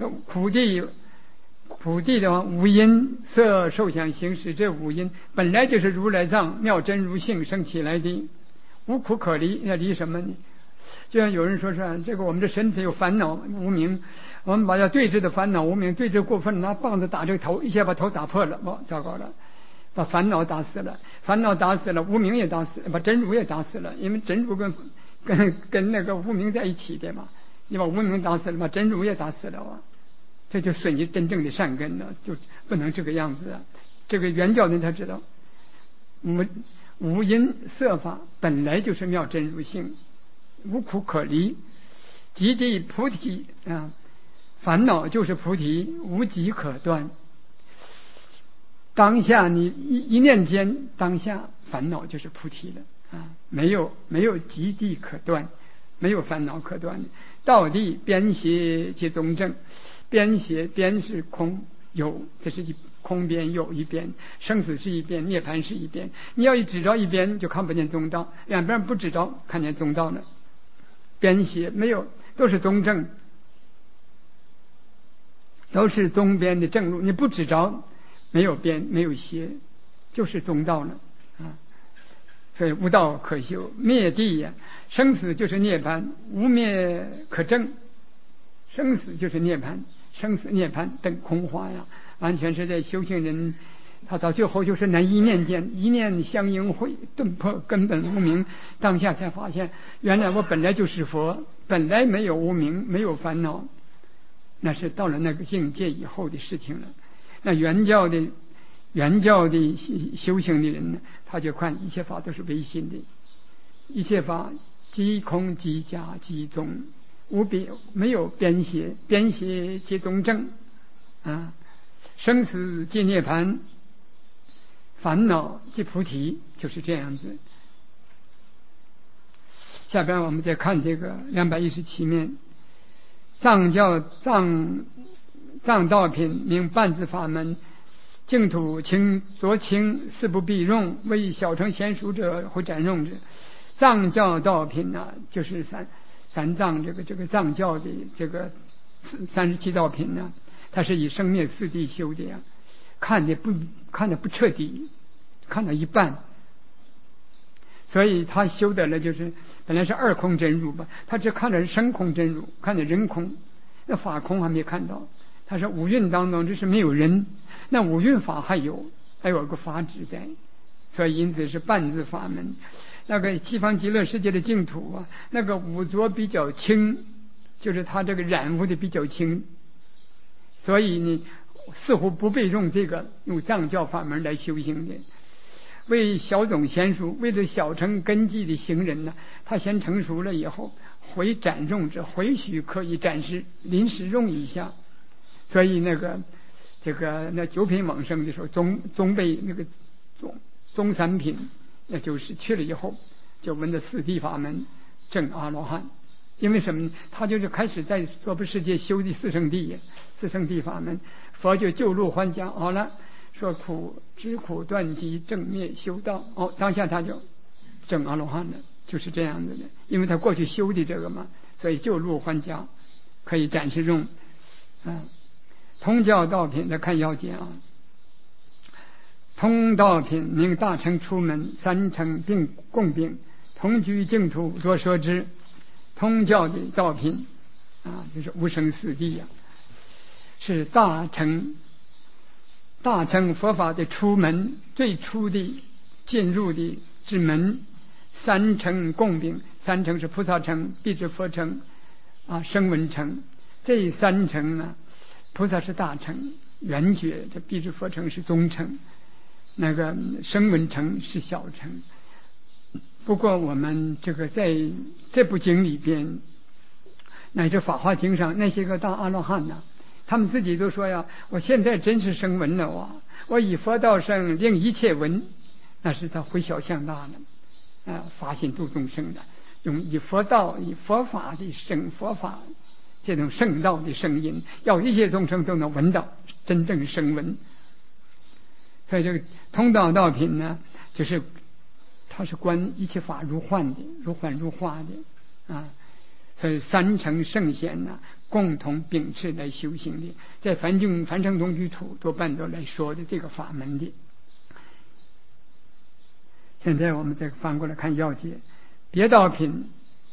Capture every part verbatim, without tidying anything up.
说苦地苦地的话，五阴色受想行识，这五阴本来就是如来藏妙真如性生起来的，无苦可离。要离什么呢？就像有人说是这个我们的身体有烦恼无明，我们把它对峙的烦恼无明对峙过分，拿棒子打这个头，一下把头打破了，哦，糟糕了，把烦恼打死了，烦恼打死了，无明也打死了，把真如也打死了。因为真如跟跟跟那个无明在一起的嘛，你把无明打死了，把真如也打死了啊，这就损你真正的善根了，就不能这个样子啊。这个原教人他知道，五五阴色法本来就是妙真如性，无苦可离，即地菩提啊，烦恼就是菩提，无极可断。当下你一一念间，当下烦恼就是菩提了啊，没有没有极地可断，没有烦恼可断。道地边邪皆宗正，边邪边是空有，这是一空边有一边，生死是一边，涅槃是一边。你要一指着一边，就看不见中道；两边不指着，看见中道了。边邪没有，都是中正，都是中边的正路。你不指着，没有边，没有邪，就是中道了啊。所以无道可修，灭地呀，生死就是涅槃，无灭可证。生死就是涅槃，生死涅槃等空花呀，完全是在修行人，他到最后就是那一念间，一念相应会顿破根本无明，当下才发现，原来我本来就是佛，本来没有无明，没有烦恼。那是到了那个境界以后的事情了。那原教的原教的修行的人呢，他就看一切法都是唯心的，一切法即空即假即中，无别，没有边邪，边邪皆中正啊，生死即涅槃，烦恼即菩提，就是这样子。下边我们再看这个两百一十七面，藏教藏藏道品名半字法门，净土清浊清四不必用，为小乘娴熟者会占用之。藏教道品呢、啊，就是三三藏这个这个藏教的这个三十七道品呢，它是以生灭四谛修的呀，看的不看的不彻底，看到一半，所以他修的了就是本来是二空真如吧，他只看的是生空真如，看的人空，那法空还没看到。他说五蕴当中这是没有人，那五蕴法还有还有个法指在，所以因此是半字法门。那个西方极乐世界的净土啊，那个五浊比较轻，就是它这个染污的比较轻，所以你似乎不被用这个用藏教法门来修行的。为小种娴熟，为了小乘根基的行人呢，他先成熟了以后，回展用之，回许可以暂时临时用一下。所以那个这个那九品往生的时候，中中辈那个中中三品，那就是去了以后就闻的四谛法门证阿罗汉。因为什么？他就是开始在娑婆世界修的四圣谛，四圣谛法门，佛就救入还家。好了，说苦知苦断集正灭修道，哦，当下他就证阿罗汉了，就是这样子的。因为他过去修的这个嘛，所以救入还家可以暂时用。嗯，通教道品的看要紧啊。通道品名大乘出门，三乘并共并，同居净土若说之。通教的道品啊，就是无生四谛啊，是大乘大乘佛法的出门，最初的进入的之门。三乘共并，三乘是菩萨乘、辟支佛乘啊、声闻乘。这三乘呢，菩萨是大乘圆觉，这辟支佛乘是中乘，那个声闻乘是小乘。不过我们这个在这部经里边，乃至法华经上，那些个大阿罗汉呢、啊，他们自己都说呀，我现在真是声闻了啊！我以佛道生，令一切闻，那是他回小向大了，啊，发心度众生的，用以佛道、以佛法的声佛法这种圣道的声音，要一切众生都能闻到真正声闻。所以这个通道道品呢，就是它是观一切法如幻的，如幻如化的啊。所以三乘圣贤呢， 共同秉持来修行的，在梵净梵乘同居土多半都来说的这个法门的。现在我们再翻过来看要解，别道品，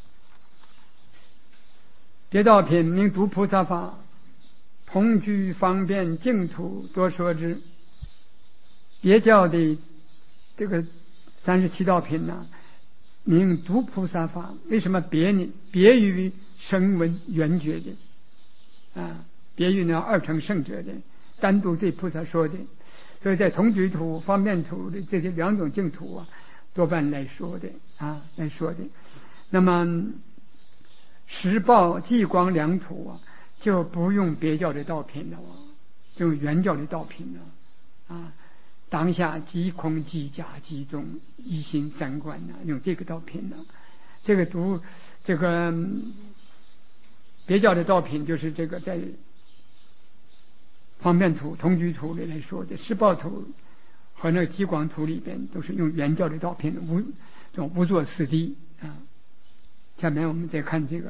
别道品名独菩萨法，同居方便净土多说之。别教的这个三十七道品呢，名独菩萨法。为什么别呢？别于声闻缘觉的啊，别于呢二乘圣者的，单独对菩萨说的。所以在同居土、方便土的这些两种净土啊，多半来说的啊来说的。那么实报寂光两土啊，就不用别教的道品了啊，用原教的道品了啊。当下即空即假即中，一心三观呢、啊，用这个道品呢。这个读这个别教的道品，就是这个在方便土、同居土里来说的，实报土和那个极光土里边都是用原教的道品，无这种无作四谛啊。下面我们再看这个，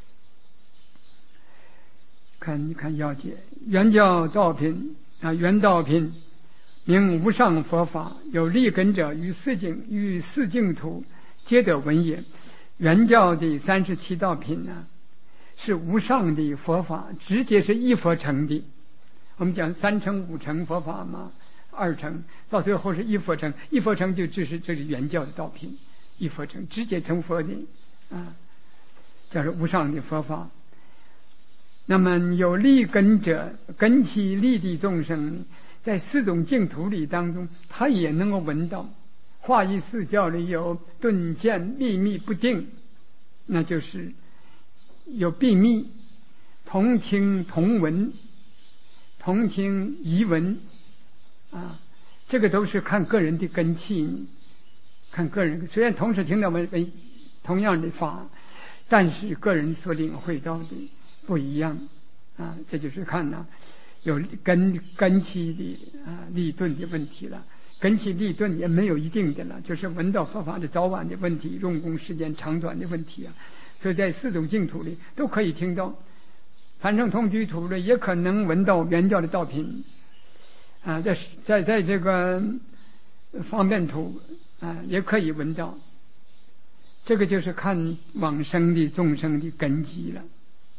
看看要解，原教道品啊，原道品。名无上佛法，有立根者于四境于四净土皆得闻也。原教的三十七道品呢，是无上的佛法，直接是一佛成的。我们讲三乘五乘佛法嘛，二乘到最后是一佛成，一佛成就只是这是原教的道品，一佛成直接成佛的啊，叫做无上的佛法。那么有立根者，根其立的众生，在四种净土里当中，他也能够闻到。化一四教里有顿渐秘密不定，那就是有秘密，同听同闻，同听疑闻啊，这个都是看个人的根器，看个人。虽然同时听到闻同样的法，但是个人所领会到的不一样啊，这就是看呢、啊。有根根器的啊立顿的问题了，根器立顿也没有一定的了，就是闻到佛法的早晚的问题，用功时间长短的问题啊。所以在四种净土里都可以听到，反正同居土里也可能闻到原教的道品啊，在在在这个方便土啊也可以闻到。这个就是看往生的众生的根基了。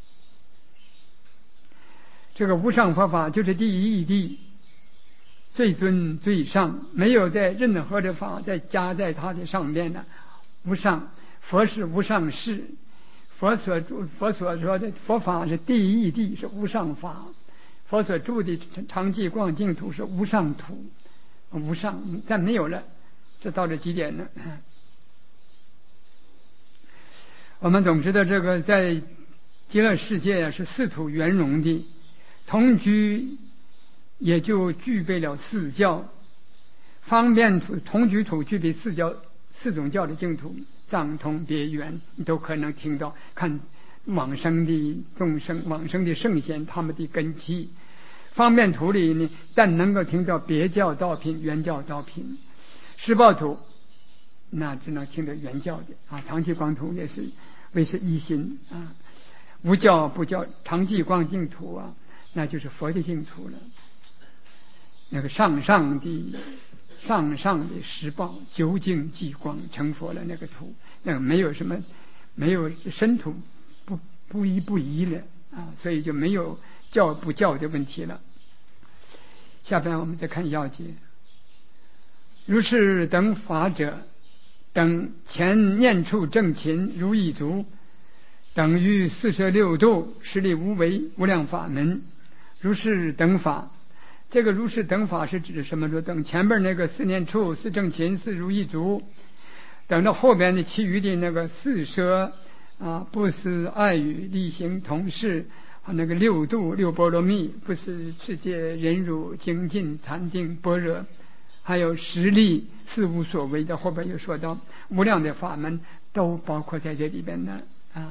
这个无上佛法就是第一义谛，最尊最上，没有在任何的法再加在它的上面的。无上佛是无上士，佛所佛所说的佛法是第一义谛，是无上法。佛所住的常寂光净土是无上土，无上但没有了，这到了几点呢？我们总知道这个在极乐世界是四土圆融的。同居也就具备了四教，方便土同居土具备四教四种教的净土，藏通别圆你都可能听到，看往生的众生往生的圣贤他们的根基。方便土里呢，但能够听到别教道品、原教道品。实报土那只能听到原教的啊，常寂光土也是为是一心啊，无教不教常寂光净土啊，那就是佛的净土了。那个上上的上上的实报究竟寂光成佛了，那个土那个没有什么没有身土不不一不移了啊，所以就没有教不教的问题了。下边我们再看要解，如是等法者，等前念处正勤如意足，等于四摄六度实力无为无量法门。如是等法，这个如是等法是指什么？说等前边那个四念处、四正勤、四如意足，等到后边的其余的那个四摄啊、不思爱语、力行同事啊，那个六度、六波罗蜜、不思世界、忍辱、精进、禅定、般若，还有实力、四无所为的，后边又说到无量的法门都包括在这里边呢啊。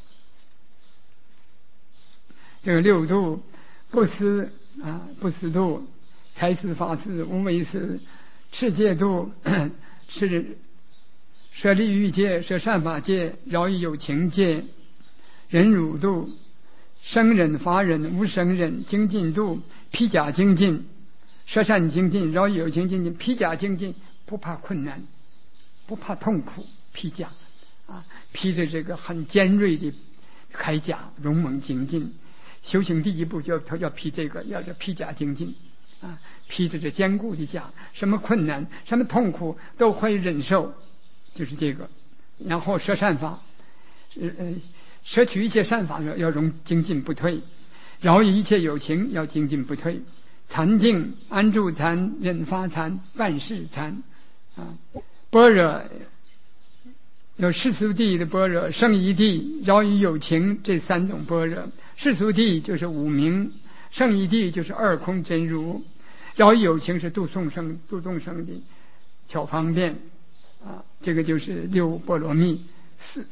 这个六度。不思啊，不思度、财思、法思、无为思、持戒度、持舍利欲戒、舍善法戒、饶益有情戒、忍辱度、 生忍、法忍、无生忍、精进度、披甲精进、舍善精进、饶益有情精进。披甲精进不怕困难，不怕痛苦，披甲啊，披着这个很尖锐的铠甲，勇猛精进。修行第一步就要要披这个，要叫披甲精进啊，披着这坚固的甲，什么困难、什么痛苦都会忍受，就是这个。然后舍善法，呃，舍取一切善法要要容精进不退，饶益一切有情要精进不退。禅定、安住禅、忍发禅、万事禅啊，般若有世俗谛的般若、圣义谛、饶益有情这三种般若。世俗谛就是五明，圣义谛就是二空真如，饶益有情是度众生、度众生的巧方便啊，这个就是六波罗蜜四。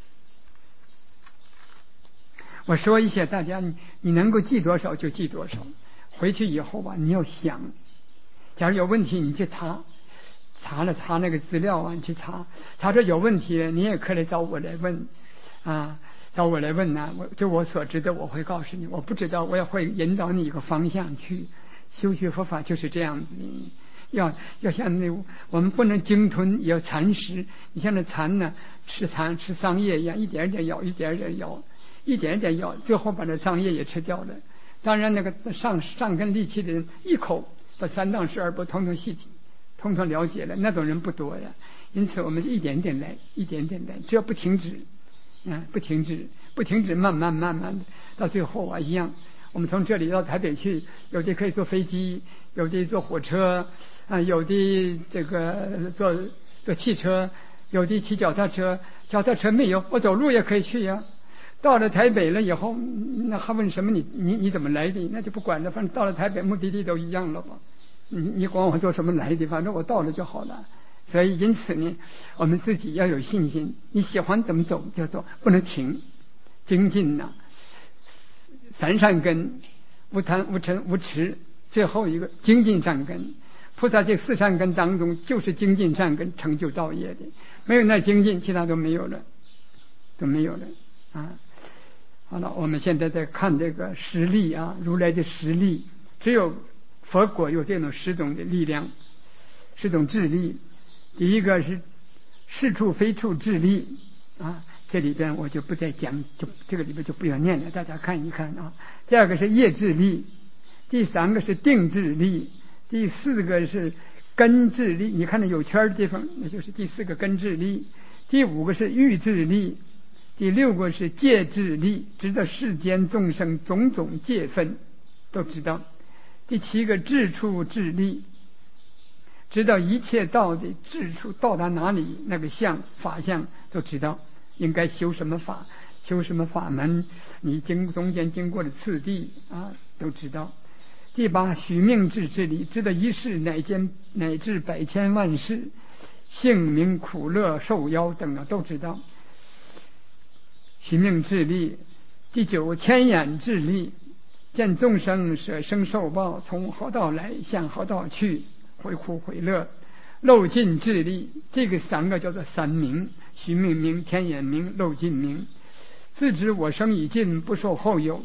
我说一些，大家你你能够记多少就记多少。回去以后吧，你要想，假如有问题，你去查，查了查那个资料啊，你去查，查着有问题，你也可以找我来问啊。找我来问呢，我就我所知的我会告诉你，我不知道我也会引导你一个方向去。修学佛法就是这样子，要要像那我们不能鲸吞，也要蚕食。你像那蚕呢，吃蚕吃桑叶一样，一点点咬，一点点咬，一点点咬，最后把那桑叶也吃掉了。当然那个上上根利器的人，一口把三藏十二部统统细体，统统了解了，那种人不多呀。因此我们一点点来，一点点来，只要不停止。嗯，不停止，不停止，慢慢慢慢的，到最后啊，一样。我们从这里到台北去，有的可以坐飞机，有的坐火车，啊，有的这个坐坐汽车，有的骑脚踏车，脚踏车没有，我走路也可以去呀。到了台北了以后，那还问什么你你你怎么来的？那就不管了，反正到了台北目的地都一样了吧？你你管我做什么来的？反正我到了就好了。所以因此呢，我们自己要有信心，你喜欢怎么走就走，不能停。精进呐、啊，三善根，无贪无嗔无痴，最后一个精进善根。菩萨这四善根当中，就是精进善根成就道业的，没有那精进，其他都没有了，都没有了啊。好了，我们现在在看这个实力啊，如来的实力，只有佛果有这种十种的力量，十种智力。第一个是是处非处智力啊，这里边我就不再讲，就这个里边就不要念了，大家看一看啊。第二个是业智力，第三个是定智力，第四个是根智力，你看那有圈的地方，那就是第四个根智力。第五个是欲智力，第六个是戒智力，知道世间众生种种戒分都知道。第七个智处智力，知道一切道的智处到达哪里，那个相法相都知道，应该修什么法，修什么法门，你经中间经过的次第啊都知道。第八许命智智力，知道一世乃间乃至百千万世性命苦乐受夭等啊都知道，许命智力。第九天眼智力，见众生舍生受报，从何道来向何道去，回苦回乐。漏尽智力，这个三个叫做三明，许命明、天眼明、漏尽明。自知我生已尽，不受后有，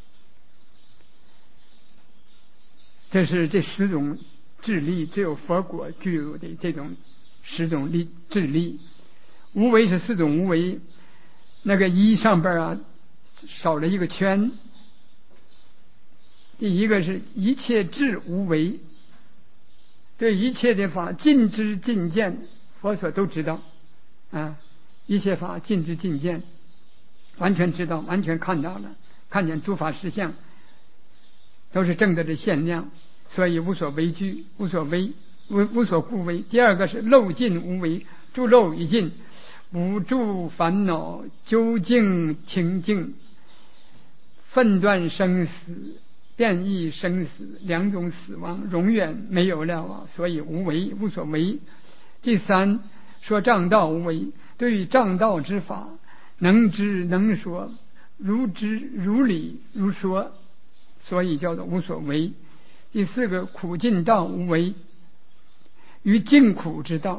这是这十种智力，只有佛果具有的这种十种力智力。无为是四种无为，那个一上边啊少了一个圈。第一个是一切智无为，对一切的法尽知尽见，佛所都知道啊，一切法尽知尽见，完全知道，完全看到了，看见诸法实相都是正德的限量，所以无所畏惧，无所畏无无所顾畏。第二个是漏尽无为，诸漏已尽，无诸烦恼究竟清净，分断生死，变异生死，两种死亡永远没有了啊，所以无为，无所为。第三说障道无为，对于障道之法能知能说，如知如理如说，所以叫做无所为。第四个苦尽道无为，于尽苦之道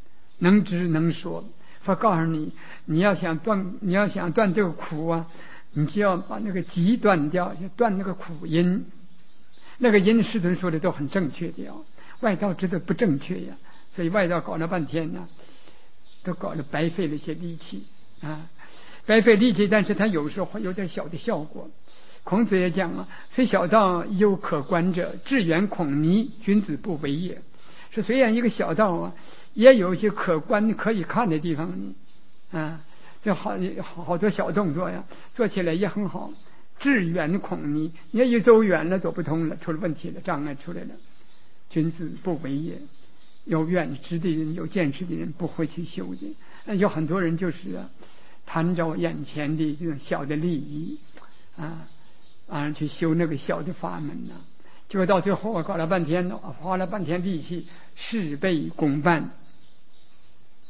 能知能说。佛告诉你，你要想断，你要想断这个苦啊， 你就要把那个急断掉，就断那个苦因。那个因师尊说的都很正确的呀，外道知道不正确呀，所以外道搞了半天呢，都搞了白费了一些力气啊，白费力气，但是他有时候会有点小的效果。孔子也讲啊，虽小道有可观者，志远孔尼，君子不为也。是虽然一个小道啊，也有一些可观可以看的地方啊，就好好多小动作呀，做起来也很好。志远孔尼，你要一走远了，走不通了，出了问题了，障碍出来了。君子不为也，有远识的人，有见识的人不会去修的。那有很多人就是啊，贪着眼前的这种小的利益啊。啊，去修那个小的法门呢，结果到最后啊，搞了半天，花了半天力气，事倍功半。